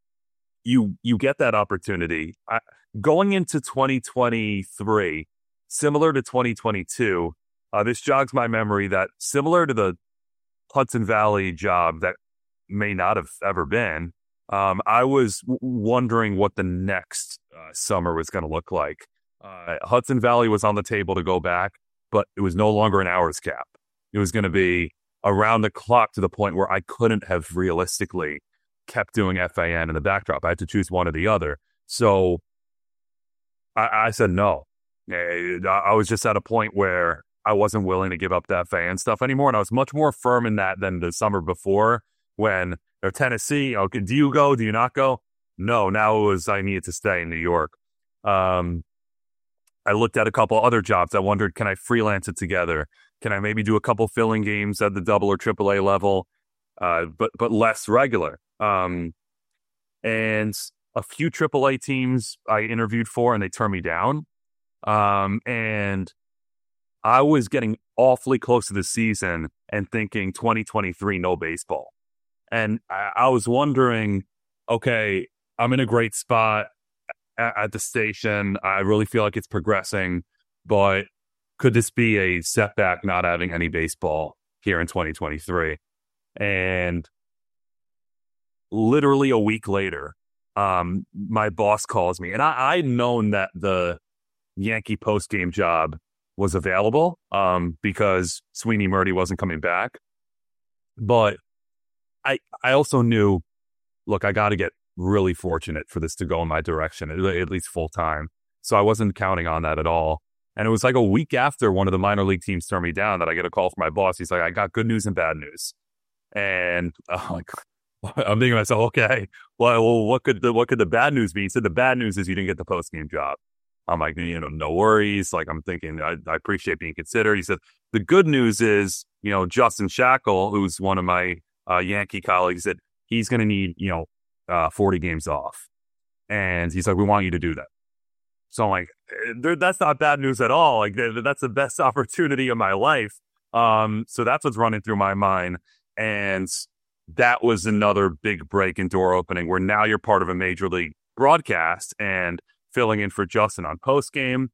you you get that opportunity, I, going into twenty twenty-three, similar to twenty twenty-two, uh, this jogs my memory that similar to the Hudson Valley job that may not have ever been, um, I was w- wondering what the next uh, summer was going to look like. Uh, Hudson Valley was on the table to go back, but it was no longer an hours cap. It was going to be around the clock, to the point where I couldn't have realistically kept doing F A N in the backdrop. I had to choose one or the other. So I, I said no. I was just at a point where I wasn't willing to give up the F A N stuff anymore. And I was much more firm in that than the summer before, when they're Tennessee. Okay, do you go? Do you not go? No, now it was I needed to stay in New York. Um, I looked at a couple other jobs. I wondered, can I freelance it together? Can I maybe do a couple filling games at the double or triple A level, uh, but but less regular? Um, and a few triple A teams I interviewed for, and they turned me down. Um, and I was getting awfully close to the season and thinking twenty twenty-three, no baseball. And I, I was wondering, okay, I'm in a great spot at, at the station. I really feel like it's progressing, but could this be a setback not having any baseball here in twenty twenty-three? And literally a week later, um, my boss calls me, and I, I'd known that the Yankee post-game job was available um, because Sweeney Murdy wasn't coming back. But I I also knew, look, I got to get really fortunate for this to go in my direction, at, at least full time. So I wasn't counting on that at all. And it was like a week after one of the minor league teams turned me down that I get a call from my boss. He's like, I got good news and bad news. And I'm like, I'm thinking to myself, okay, well, well what could the what could the bad news be? He said the bad news is you didn't get the post game job. I'm like, you know, no worries. Like, I'm thinking, I, I appreciate being considered. He said, the good news is, you know, Justin Shackle, who's one of my uh, Yankee colleagues, that he's going to need, you know, uh, forty games off. And he's like, we want you to do that. So I'm like, that's not bad news at all. Like, that's the best opportunity of my life. Um, so that's what's running through my mind. And that was another big break and door opening where now you're part of a major league broadcast and filling in for Justin on post game.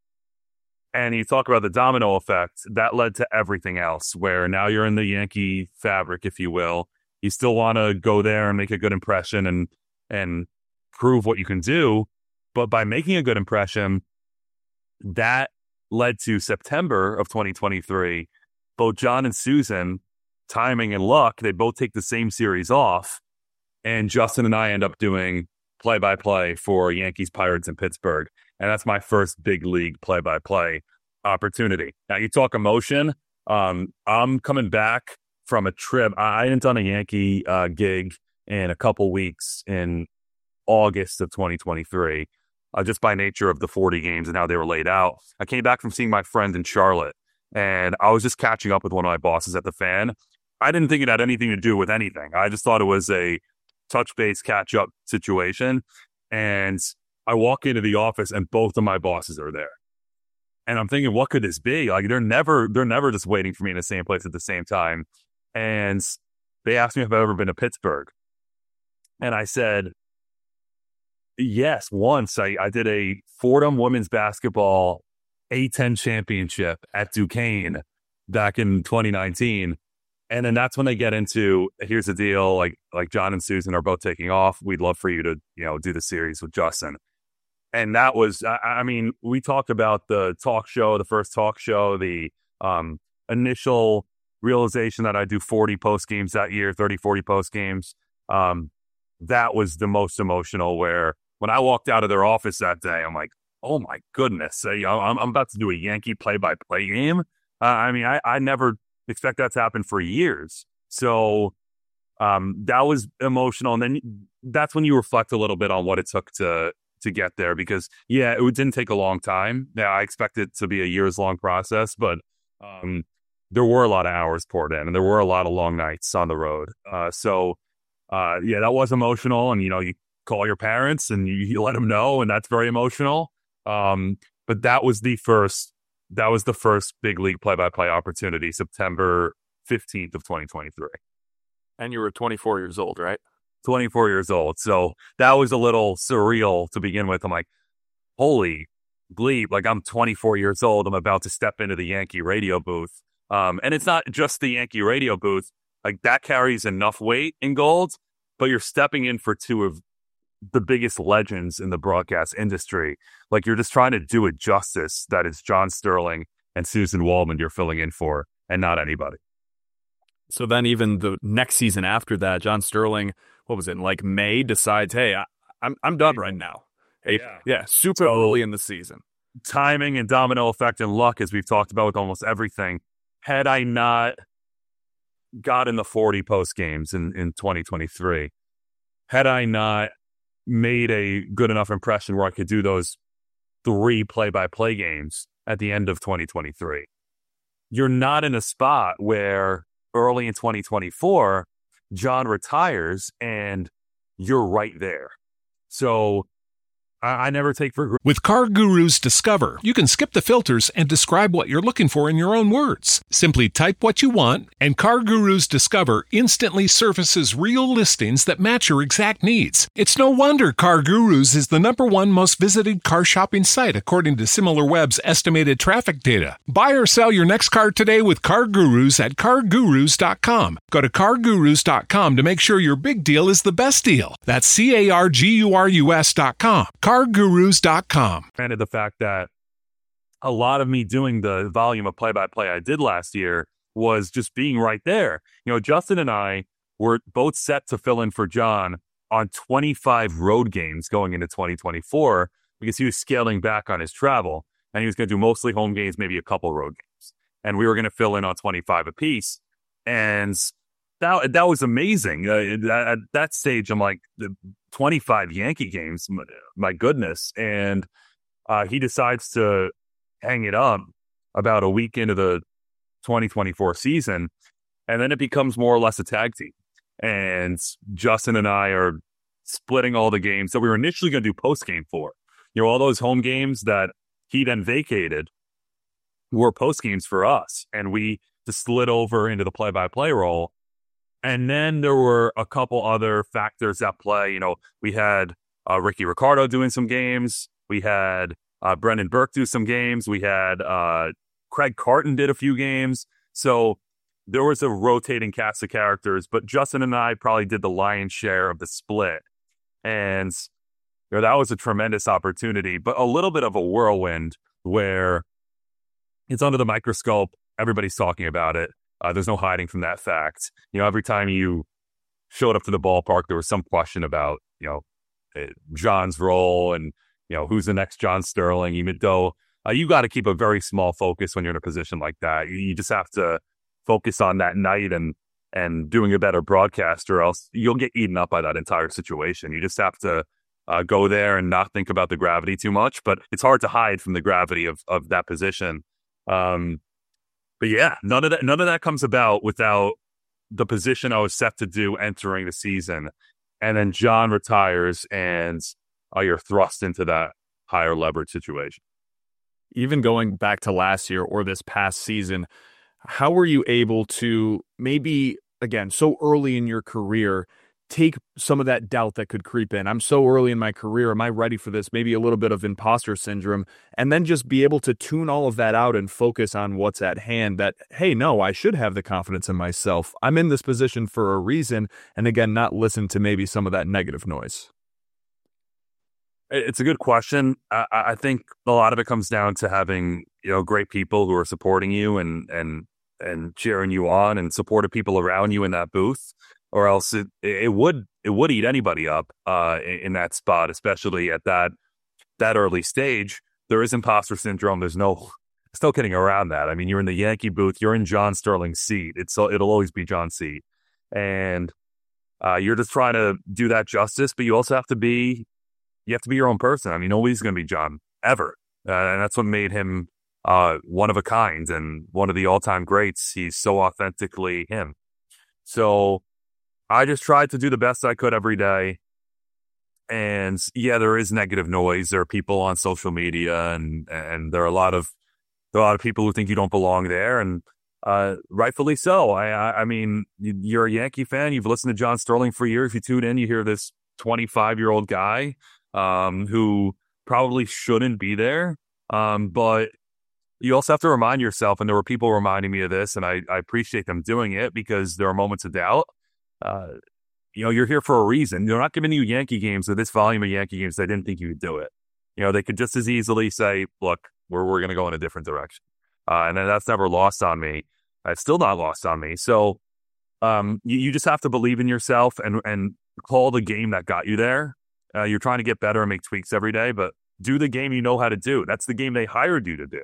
And you talk about the domino effect that led to everything else, where now you're in the Yankee fabric, if you will. You still want to go there and make a good impression and and prove what you can do. But by making a good impression, that led to September of twenty twenty-three. Both John and Susan, timing and luck, they both take the same series off. And Justin and I end up doing play-by-play for Yankees, Pirates, and Pittsburgh. And that's my first big league play-by-play opportunity. Now, you talk emotion. Um, I'm coming back from a trip. I hadn't done a Yankee uh, gig in a couple weeks in August of twenty twenty-three, uh, just by nature of the forty games and how they were laid out. I came back from seeing my friend in Charlotte, and I was just catching up with one of my bosses at the Fan. I didn't think it had anything to do with anything. I just thought it was a touch base catch up situation. And I walk into the office and both of my bosses are there. And I'm thinking, what could this be? Like, they're never, they're never just waiting for me in the same place at the same time. And they asked me if I've ever been to Pittsburgh. And I said, yes, once. I, I did a Fordham women's basketball A ten championship at Duquesne back in twenty nineteen. And then that's when they get into, here's the deal, like like John and Susan are both taking off. We'd love for you to, you know, do the series with Justin. And that was, I, I mean, we talked about the talk show, the first talk show, the um, initial realization that I do forty post games that year, thirty, forty post games. Um, that was the most emotional, where when I walked out of their office that day, I'm like, oh my goodness, I, I'm, I'm about to do a Yankee play-by-play game. Uh, I mean, I, I never expect that to happen for years. So um, that was emotional. And then that's when you reflect a little bit on what it took to to get there, because yeah, it didn't take a long time. Yeah, I expected it to be a years long process, but um, there were a lot of hours poured in and there were a lot of long nights on the road. Uh, so uh, yeah, that was emotional. And, you know, you call your parents and you, you let them know, and that's very emotional. Um, but that was the first That was the first big league play-by-play opportunity, September fifteenth of twenty twenty-three. And you were twenty-four years old, right? twenty-four years old. So that was a little surreal to begin with. I'm like, holy bleep, like I'm twenty-four years old. I'm about to step into the Yankee radio booth. Um, and it's not just the Yankee radio booth. Like, that carries enough weight in gold, but you're stepping in for two of the biggest legends in the broadcast industry. Like, you're just trying to do it justice. That is John Sterling and Susan Waldman you're filling in for, and not anybody. So then even the next season after that, John Sterling, what was it, in like May, decides, hey, I, I'm I'm done right now. Hey, yeah. yeah, super so, early in the season. Timing and domino effect and luck, as we've talked about with almost everything. Had I not got in the forty post games in, in twenty twenty-three, had I not made a good enough impression where I could do those three play-by-play games at the end of twenty twenty-three, you're not in a spot where early in twenty twenty-four, John retires and you're right there. So I, I never take for granted. With CarGurus Discover, you can skip the filters and describe what you're looking for in your own words. Simply type what you want, and CarGurus Discover instantly surfaces real listings that match your exact needs. It's no wonder CarGurus is the number one most visited car shopping site according to SimilarWeb's estimated traffic data. Buy or sell your next car today with CarGurus at car gurus dot com. Go to car gurus dot com to make sure your big deal is the best deal. That's C A R G U R U S dot com. car gurus dot com. Granted, the fact that a lot of me doing the volume of play-by-play I did last year was just being right there. You know, Justin and I were both set to fill in for John on twenty-five road games going into twenty twenty-four because he was scaling back on his travel, and he was going to do mostly home games, maybe a couple road games. And we were going to fill in on twenty-five apiece. And that, that was amazing. Uh, at that stage, I'm like, the twenty-five Yankee games, my, my goodness. And uh, he decides to hang it up about a week into the twenty twenty-four season, and then it becomes more or less a tag team. And Justin and I are splitting all the games that we were initially going to do post-game for. You know, all those home games that he then vacated were post-games for us, and we just slid over into the play-by-play role. And then there were a couple other factors at play. You know, we had uh, Ricky Ricardo doing some games. We had uh, Brendan Burke do some games. We had uh, Craig Carton did a few games. So there was a rotating cast of characters, but Justin and I probably did the lion's share of the split. And you know, that was a tremendous opportunity, but a little bit of a whirlwind where it's under the microscope. Everybody's talking about it. Uh, there's no hiding from that fact. You know, every time you showed up to the ballpark, there was some question about, you know, John's role and, you know, who's the next John Sterling, even though uh, you got to keep a very small focus when you're in a position like that. You, you just have to focus on that night and and doing a better broadcast, or else you'll get eaten up by that entire situation. You just have to uh, go there and not think about the gravity too much, but it's hard to hide from the gravity of of that position. Um, but yeah, none of that none of that comes about without the position I was set to do entering the season. And then John retires, and uh, you're thrust into that higher leverage situation. Even going back to last year or this past season, how were you able to maybe, again, so early in your career, take some of that doubt that could creep in? I'm so early in my career. Am I ready for this? Maybe a little bit of imposter syndrome, and then just be able to tune all of that out and focus on what's at hand, that, hey, no, I should have the confidence in myself. I'm in this position for a reason. And again, not listen to maybe some of that negative noise. It's a good question. I, I think a lot of it comes down to having, you know, great people who are supporting you and, and, and cheering you on, and supportive people around you in that booth, or else it, it would, it would eat anybody up uh, in, in that spot, especially at that, that early stage. There is imposter syndrome. There's no, there's no getting around that. I mean, you're in the Yankee booth, you're in John Sterling's seat. It's, it'll always be John's seat. And uh, you're just trying to do that justice, but you also have to be, you have to be your own person. I mean, nobody's going to be John ever. Uh, and that's what made him uh, one of a kind and one of the all-time greats. He's so authentically him. So I just tried to do the best I could every day. And yeah, there is negative noise. There are people on social media, and, and there are a lot of, there are a lot of people who think you don't belong there. And uh, rightfully so. I, I, I mean, you're a Yankee fan. You've listened to John Sterling for years. You tune in, you hear this twenty-five-year-old guy um, who probably shouldn't be there. Um, but you also have to remind yourself, and there were people reminding me of this, and I, I appreciate them doing it, because there are moments of doubt. Uh, you know, you're here for a reason. They're not giving you Yankee games or this volume of Yankee games. They didn't think you could do it. You know, they could just as easily say, look, we're, we're going to go in a different direction. Uh, and then that's never lost on me. It's still not lost on me. So um, you, you just have to believe in yourself and, and call the game that got you there. Uh, you're trying to get better and make tweaks every day, but do the game you know how to do. That's the game they hired you to do.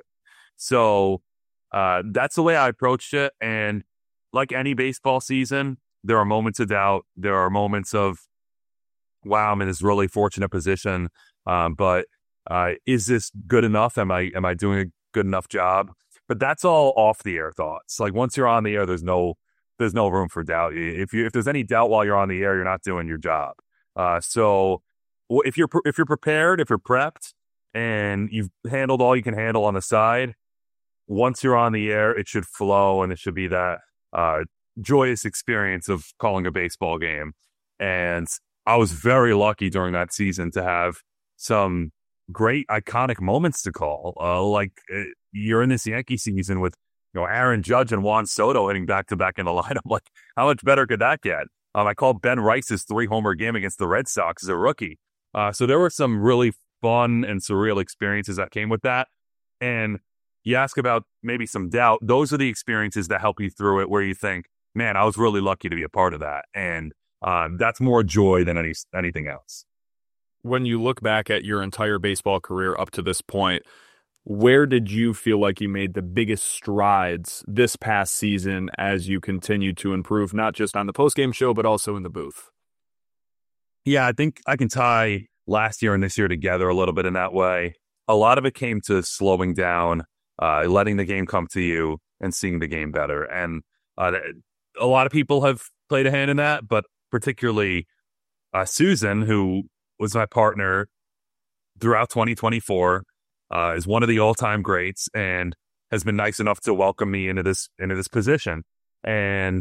So uh, that's the way I approached it. And like any baseball season, there are moments of doubt. There are moments of, wow, I'm in this really fortunate position. Um, but uh, is this good enough? Am I am I doing a good enough job? But that's all off the air thoughts. Like once you're on the air, there's no there's no room for doubt. If you if there's any doubt while you're on the air, you're not doing your job. Uh, so if you're if you're prepared, if you're prepped, and you've handled all you can handle on the side, once you're on the air, it should flow, and it should be that uh, joyous experience of calling a baseball game. And I was very lucky during that season to have some great iconic moments to call. Uh, like uh, you're in this Yankee season with, you know, Aaron Judge and Juan Soto hitting back to back in the lineup. Like, how much better could that get? Um, I called Ben Rice's three homer game against the Red Sox as a rookie. Uh, so there were some really fun and surreal experiences that came with that. And you ask about maybe some doubt. Those are the experiences that help you through it, where you think, man, I was really lucky to be a part of that. And um, that's more joy than any anything else. When you look back at your entire baseball career up to this point, where did you feel like you made the biggest strides this past season as you continued to improve, not just on the postgame show, but also in the booth? Yeah, I think I can tie last year and this year together a little bit in that way. a lot of it came to slowing down, uh, letting the game come to you and seeing the game better. And uh, a lot of people have played a hand in that, but particularly uh, Susan, who was my partner throughout twenty twenty-four, uh, is one of the all-time greats and has been nice enough to welcome me into this into this position. And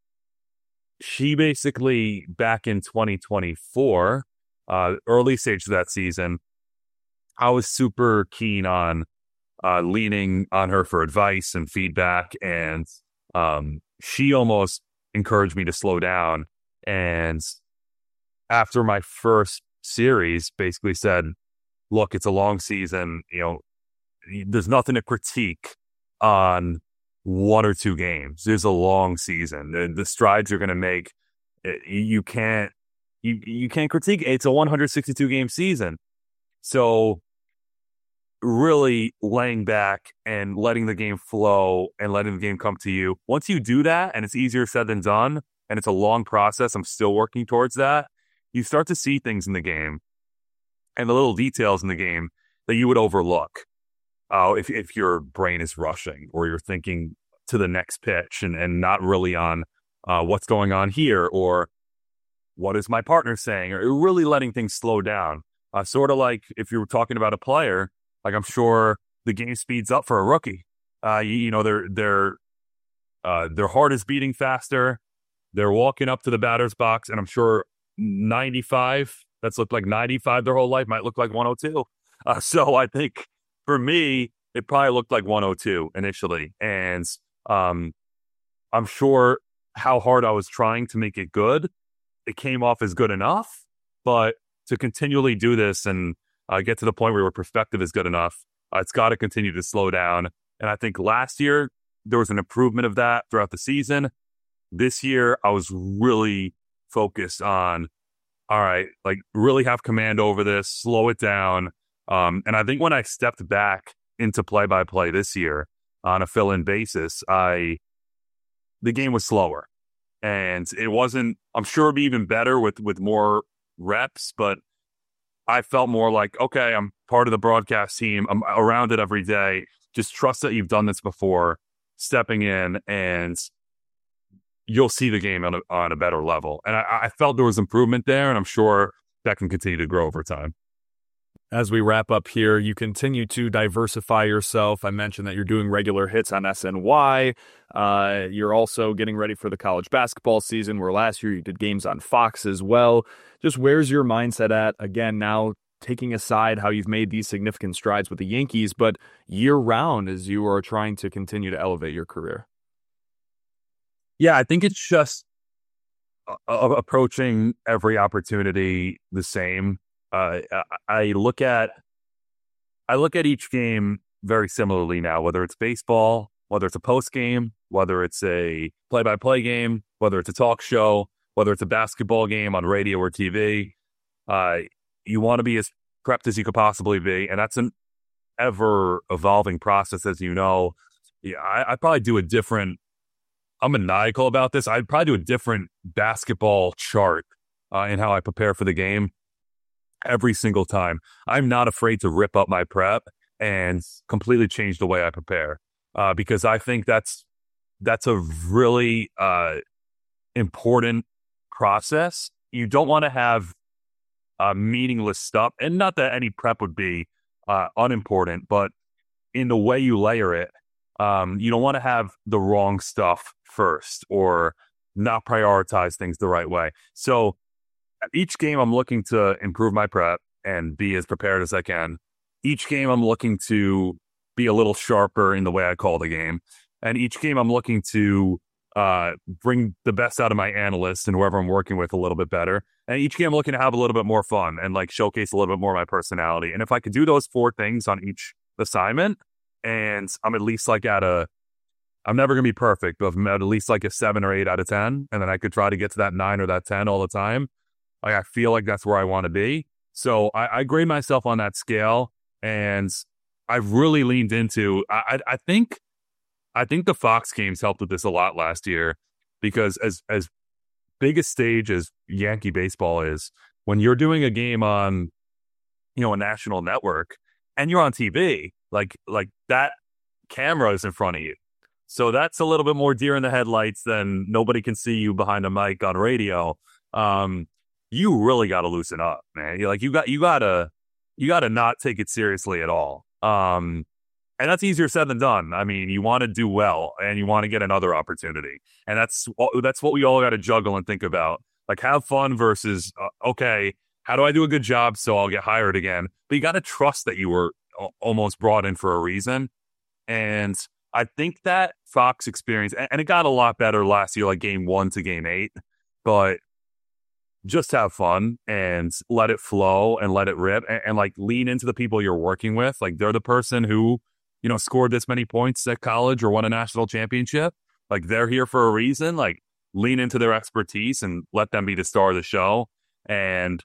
she basically, back in twenty twenty-four, uh, early stage of that season, I was super keen on uh, leaning on her for advice and feedback, and um, she almost encouraged me to slow down. And after my first series, basically said, "Look, it's a long season. You know, there's nothing to critique on one or two games. There's a long season. The, the strides you're going to make, you can't you you can't critique. It's a one hundred sixty-two game season." So really laying back and letting the game flow and letting the game come to you. Once you do that, and it's easier said than done, and it's a long process, I'm still working towards that, you start to see things in the game and the little details in the game that you would overlook uh, if if your brain is rushing or you're thinking to the next pitch and, and not really on uh, what's going on here or what is my partner saying, or really letting things slow down. Uh, sort of like if you were talking about a player, like I'm sure the game speeds up for a rookie. Uh, you, you know, their their uh, their heart is beating faster. They're walking up to the batter's box, and I'm sure ninety-five, that's looked like ninety-five their whole life, might look like one oh two. Uh, so I think for me, it probably looked like one oh two initially. And um, I'm sure how hard I was trying to make it good, it came off as good enough. But to continually do this and uh, get to the point where your perspective is good enough, uh, it's got to continue to slow down. And I think last year, there was an improvement of that throughout the season. This year, I was really focused on, all right, like really have command over this, slow it down. Um, and I think when I stepped back into play-by-play this year on a fill-in basis, I the game was slower. And it wasn't, I'm sure it'd be even better with, with more reps, but I felt more like, okay, I'm part of the broadcast team. I'm around it every day. Just trust that you've done this before, stepping in, and you'll see the game on a, on a better level. And I, I felt there was improvement there, and I'm sure that can continue to grow over time. As we wrap up here, you continue to diversify yourself. I mentioned that you're doing regular hits on S N Y. Uh, you're also getting ready for the college basketball season, where last year you did games on Fox as well. Just where's your mindset at? Again, now taking aside how you've made these significant strides with the Yankees, but year-round as you are trying to continue to elevate your career. Yeah, I think it's just uh, approaching every opportunity the same. Uh, I look at I look at each game very similarly now, whether it's baseball, whether it's a post game, whether it's a play-by-play game, whether it's a talk show, whether it's a basketball game on radio or T V. Uh, you want to be as prepped as you could possibly be, and that's an ever-evolving process, as you know. Yeah, I, I probably do a different. I'm maniacal about this. I'd probably do a different basketball chart uh, in how I prepare for the game every single time. I'm not afraid to rip up my prep and completely change the way I prepare uh, because I think that's that's a really uh, important process. You don't want to have uh, meaningless stuff, and not that any prep would be uh, unimportant, but in the way you layer it, um, you don't want to have the wrong stuff first or not prioritize things the right way. So each game I'm looking to improve my prep and be as prepared as I can. Each game I'm looking to be a little sharper in the way I call the game. And each game I'm looking to uh, bring the best out of my analyst and whoever I'm working with a little bit better. And each game I'm looking to have a little bit more fun and like showcase a little bit more of my personality. And if I could do those four things on each assignment, and I'm at least like at a, I'm never going to be perfect, but I'm at least like a seven or eight out of ten. And then I could try to get to that nine or that ten all the time. Like, I feel like that's where I want to be. So I, I grade myself on that scale, and I've really leaned into, I, I, I think, I think the Fox games helped with this a lot last year, because as, as big a stage as Yankee baseball is, when you're doing a game on, you know, a national network, and you're on T V, like like that camera is in front of you. So that's a little bit more deer in the headlights than nobody can see you behind a mic on radio. Um, you really got to loosen up, man. You're like you got you gotta you gotta not take it seriously at all. Um, and that's easier said than done. I mean, you want to do well and you want to get another opportunity, and that's that's what we all got to juggle and think about. Like, have fun versus uh, okay, how do I do a good job so I'll get hired again? But you got to trust that you were almost brought in for a reason, and I think that Fox experience, and it got a lot better last year, like game one to game eight, but just have fun and let it flow and let it rip and, and like lean into the people you're working with. Like they're the person who, you know, scored this many points at college or won a national championship. Like they're here for a reason. Like lean into their expertise and let them be the star of the show. And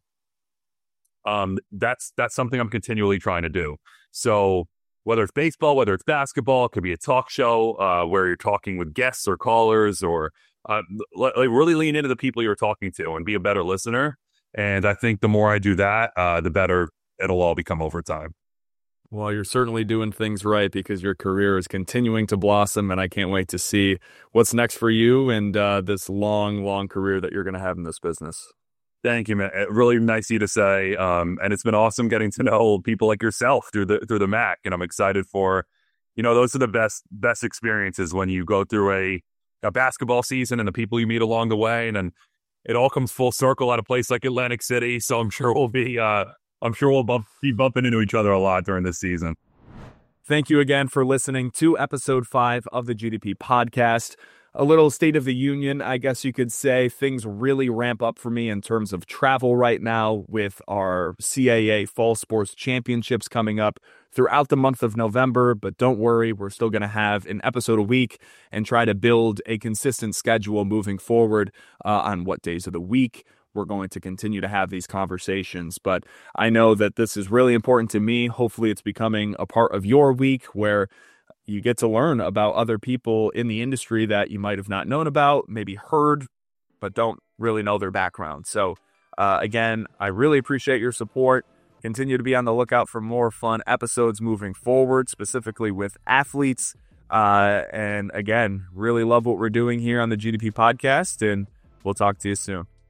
um, that's, that's something I'm continually trying to do. So whether it's baseball, whether it's basketball, it could be a talk show uh, where you're talking with guests or callers, or uh, like really lean into the people you're talking to and be a better listener. And I think the more I do that, uh, the better it'll all become over time. Well, you're certainly doing things right because your career is continuing to blossom, and I can't wait to see what's next for you and uh, this long, long career that you're going to have in this business. Thank you, man. Really nice of you to say. Um, and it's been awesome getting to know people like yourself through the through the M A C. And I'm excited for, you know, those are the best best experiences when you go through a, a basketball season and the people you meet along the way. And then it all comes full circle at a place like Atlantic City. So I'm sure we'll be uh, I'm sure we'll bump, be bumping into each other a lot during this season. Thank you again for listening to episode five of the G D P podcast. A little state of the union, I guess you could say. Things really ramp up for me in terms of travel right now with our C A A Fall Sports Championships coming up throughout the month of November. But don't worry, we're still going to have an episode a week and try to build a consistent schedule moving forward uh, on what days of the week we're going to continue to have these conversations. But I know that this is really important to me. Hopefully it's becoming a part of your week where you get to learn about other people in the industry that you might have not known about, maybe heard, but don't really know their background. So uh, again, I really appreciate your support. Continue to be on the lookout for more fun episodes moving forward, specifically with athletes. Uh, and again, really love what we're doing here on the G D P podcast, and we'll talk to you soon.